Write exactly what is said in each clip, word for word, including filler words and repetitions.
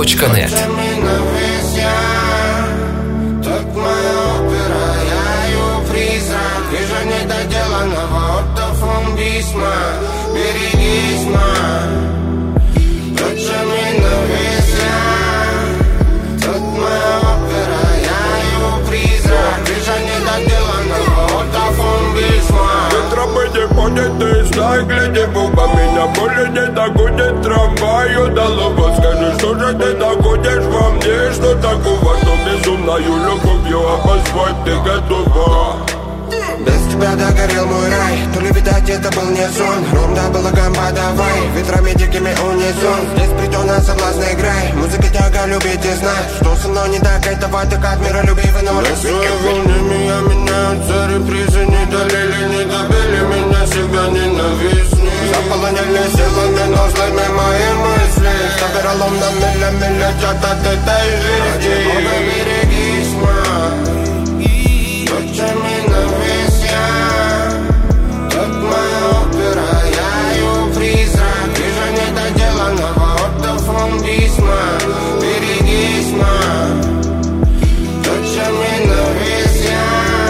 точка нет. Берегись, ма, тот же миновесья, тот моя опера, я его призрак. Вижу недоделанного отофон бисма. Ветром не ходит, ты знай, гляди, буба, меня более не догонит трамваю долго. Скажи, что же ты находишь во мне, что такого, что безумною любовью обозвать ты готова? Без тебя догорел мой рай. То ли, видать, это был не сон. Ром, да было гамба, давай. Ветрами дикими унисон. Здесь придёт соблазн, играй. Музыка тяга, любить и знать, что со мной не так, этого ты как миролюбивый, но на своей волне меня меняются репризы. Не долили, не добили меня, себя ненавистни. Заполонили силами, но злыми мои мысли. Ставероломными лями летят от этой жизни. Бога, берегись, ма, ночами навесья. Тот моя опера, я ее призрак. Вижу недоделанного отофон бисма. Берегись, ма, ночами навесья.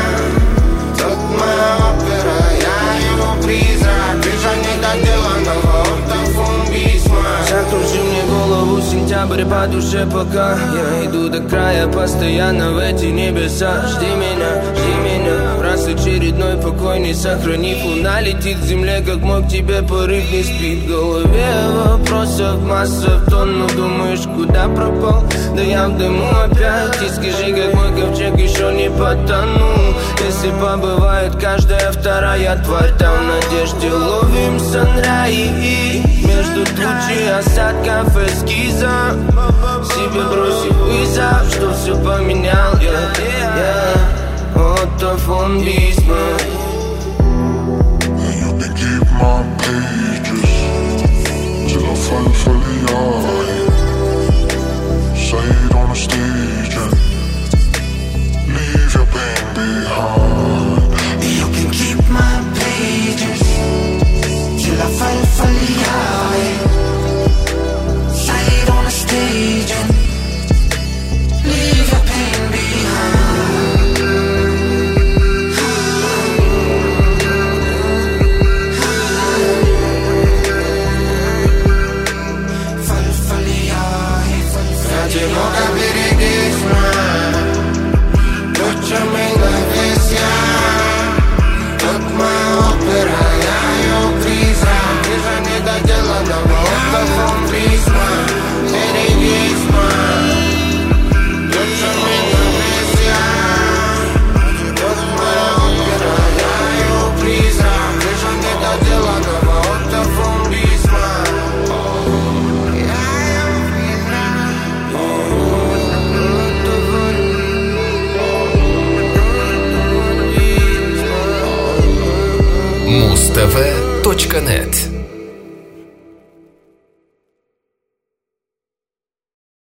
Тот моя опера, я ее призрак. Вижу недоделанного отофон бисма. Закружи мне голову, сентябрь по душе пока. Я иду до края, постоянно в эти небеса. Жди меня, жди меня. Раз очередной покой не сохранив. Луна летит к земле, как мог тебе порыв не спит. В голове вопросов масса в тонну. Думаешь, куда пропал? Да я в дыму опять. И скажи, как мой ковчег еще не потонул. Если побывает каждая вторая тварь, там в надежде ловим санраи. Между тучи осадков эскиза себе бросив вызов, что все поменял я, yeah, yeah. Отофон бисма. And you can keep my pages till I fall for the eye. Say it on the stage and leave your pain behind. You can keep my pages till I fall for the eye. Say it on the stage and leave your pain behind. Fall for the eye. Ради Бога, берегись, ма, ночами навесья. Тот моя опера, я ее призрак. Вижу недоделанного отофон бисма. Берегись, ма, ночами навесья. Тот моя опера, я ее призрак. Вижу недоделанного отофон бисма. Я ее муз тв точка нет.